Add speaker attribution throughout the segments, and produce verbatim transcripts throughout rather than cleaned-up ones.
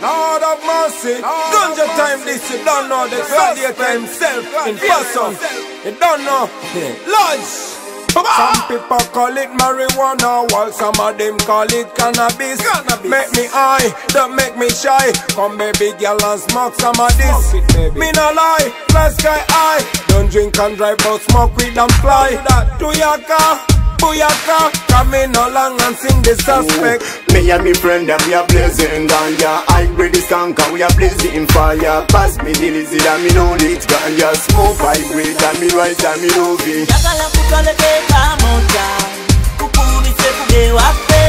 Speaker 1: Lord of mercy. Ganja time this, you don't know. The gladiator himself in person. You don't know. Lodge. Some people call it marijuana, while some of them call it cannabis. cannabis. Make me high, don't make me shy. Come baby girl and smoke some of this. It, me no lie, fly sky high. Don't drink and drive but smoke weed and fly. Do your car, booyaka. Come in along and sing the suspect.
Speaker 2: Ooh, me and me friend them we are blazing ganja. I read the song cause we are blazing fire. Pass me the lizzy and me know it ganja. Smoke hybrid and me right and me know it.
Speaker 3: Yakala kukaleke kamoja, kukumise kuge wape.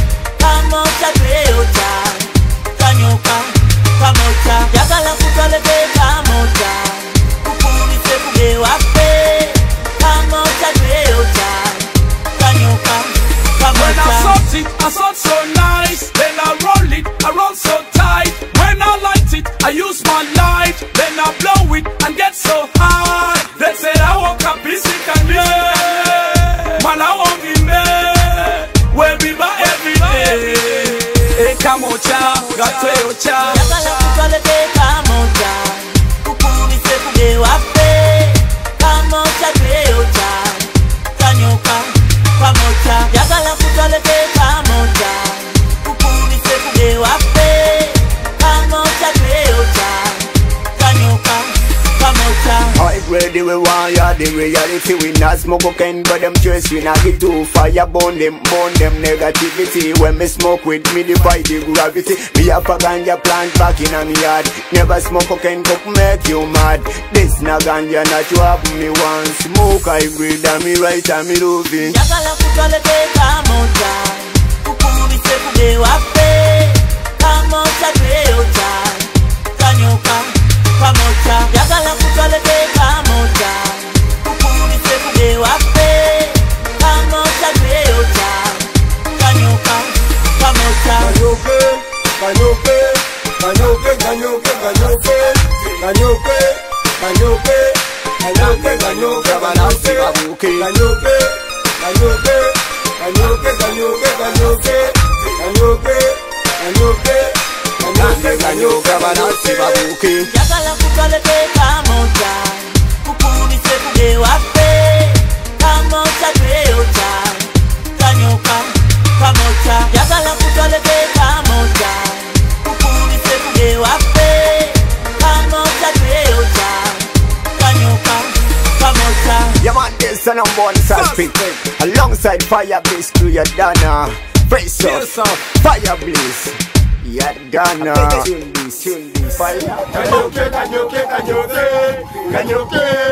Speaker 3: Kamoja tweoja, kanyoka, kamoja. Yakala kukaleke kamoja, kukumise kuge wape. Kamoja tweoja, kanyoka, kamoja.
Speaker 4: When I sort it, I sort so nice. Then I roll it, I roll so tight. When I light it, I use my light. Then I blow it and get so high. They say I walk up basic and yeah. Man, I walk in there. Where we buy every day. Hey, come on, child. Got to your child.
Speaker 3: Yakala kukaleke kamoja, kukumise kuge wape. Kamoja tweoja, kanyoka, kamoja. Yakala kukaleke kamoja, kukumise kuge wape. Kamoja tweoja, kanyoka, kamoja.
Speaker 2: I ready we want ya the reality. We not smoke cocaine but them choice we not get too fire. Burn them, burn them negativity. When me smoke with me defy the gravity. Me a ganja plant back in a me yard. Never smoke cocaine cup make you mad. This na ganja not you have me one. Smoke I breathe and me right and me love it.
Speaker 3: Yakala kukaleke kamoja, kukumise kuge wape. Kamoja tweoja, kanyoka, kamoja. Yakala kukaleke kamoja, kukumise kuge wape. Kamoja tweoja, kanyoka, kamoja.
Speaker 1: Kanyoke, kanyoke, kanyoke, kanyoke, kanyoke, kanyoke, kanyoke, kanyoke, kanyoke,
Speaker 2: Balansi babuke.
Speaker 1: kanyoke, kanyoke, kanyoke, kanyoke, kanyoke, kanyoke, kanyoke, kanyoke, kanyoke,
Speaker 2: Balansi babuke.
Speaker 3: Yakala kukaleke kamoja, kukumise kuge wape. Kamoja tweoja, kanyoka, kamoja. Yakala kukaleke kamoja, kukumise kuge wape. Kamoja tweoja, kanyoka, kamoja.
Speaker 2: Yeah man, this and I'm born suspect. Alongside Fire Blaze crew, you done face off. Fire Blaze, you done
Speaker 1: Tune this, tune this.
Speaker 2: Fire.
Speaker 1: Kanyoke, kanyoke, kanyoke, kanyoke.